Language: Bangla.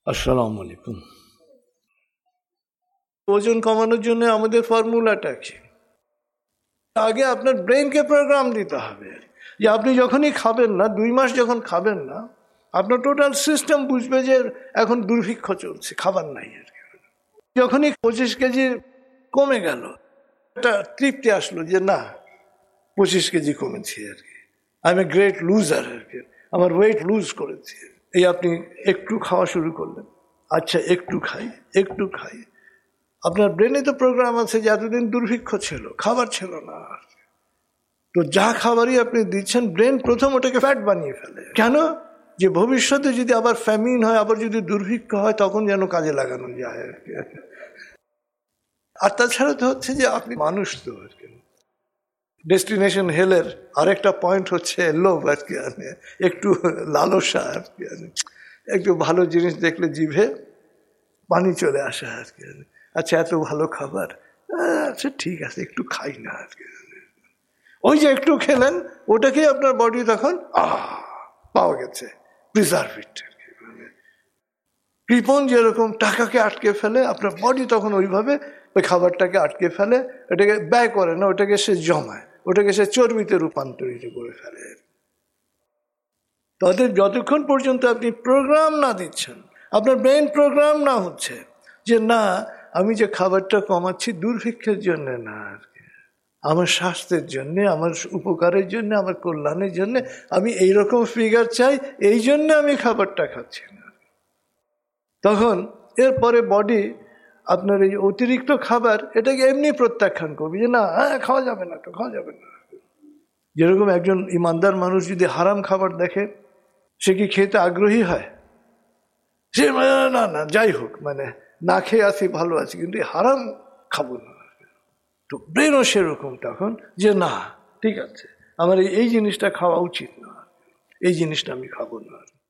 আসসালামু আলাইকুম। ওজন কমানোর জন্য আমাদের ফর্মুলাটা কি? আগে আপনার ব্রেনকে প্রোগ্রাম দিতে হবে যে আপনি যখনই খাবেন না, 2 মাস যখন খাবেন না, আপনার টোটাল সিস্টেম বুঝবে যে এখন দুর্ভিক্ষ চলছে, খাবার নাই আর কি। যখনই 25 কেজি কমে গেল, একটা তৃপ্তি আসলো যে না, 25 কেজি কমেছি আর কি, I am a great loser আর কি, আমার ওয়েট লুজ করেছি। এই আপনি একটু খাওয়া শুরু করলেন, আচ্ছা একটু খাই একটু খাই, আপনার ব্রেনে তো প্রোগ্রাম আছে যে এতদিন দুর্ভিক্ষ ছিল, খাবার ছিল না, তো যা খাবারই আপনি দিচ্ছেন ব্রেন প্রথম ওটাকে ফ্যাট বানিয়ে ফেলে। কেন? যে ভবিষ্যতে যদি আবার ফ্যামিন হয়, আবার যদি দুর্ভিক্ষ হয়, তখন যেন কাজে লাগানো যায় আর কি। আর তাছাড়া তো হচ্ছে যে আপনি মানুষ তো আর কি, ডেস্টিনেশন হেলের আরেকটা পয়েন্ট হচ্ছে লোভ আর কি, একটু লালসা আর কি, একটু ভালো জিনিস দেখলে জিভে পানি চলে আসে আর কি। আচ্ছা এত ভালো খাবার, আচ্ছা ঠিক আছে একটু খাই না আর কি। ওই যে একটু খেলেন, ওটাকে আপনার বডি তখন পাওয়া গেছে প্রিজার্ভেটিভ। কৃপণ যেরকম টাকাকে আটকে ফেলে, আপনার বডি তখন ওইভাবে ওই খাবারটাকে আটকে ফেলে, ওটাকে ব্যয় করে না, ওটাকে সে জমায়, ওটাকে সে চর্বিতে রূপান্তরিত করে ফেলে। তাদের যতক্ষণ পর্যন্ত আপনি প্রোগ্রাম না দিচ্ছেন, আপনার ব্রেন প্রোগ্রাম না হচ্ছে যে না, আমি যে খাবারটা কমাচ্ছি দুর্ভিক্ষের জন্য না আর কি, আমার স্বাস্থ্যের জন্য, আমার উপকারের জন্য, আমার কল্যাণের জন্য, আমি এইরকম ফিগার চাই, এই জন্য আমি খাবারটা খাচ্ছি না, তখন এরপরে বডি আপনার এই অতিরিক্ত খাবার এটাকে এমনি প্রত্যাখ্যান করবে যে না, খাওয়া যাবে না, তো খাওয়া যাবে না। যেরকম একজন ইমানদার মানুষ যদি হারাম খাবার দেখে, সে কি খেতে আগ্রহী হয়? সে না না যাই হোক, মানে না খেয়ে আছি ভালো আছি, কিন্তু হারাম খাবো না। তো ব্রেনও সেরকম তখন যে না ঠিক আছে, আমার এই জিনিসটা খাওয়া উচিত না, এই জিনিসটা আমি খাবো না।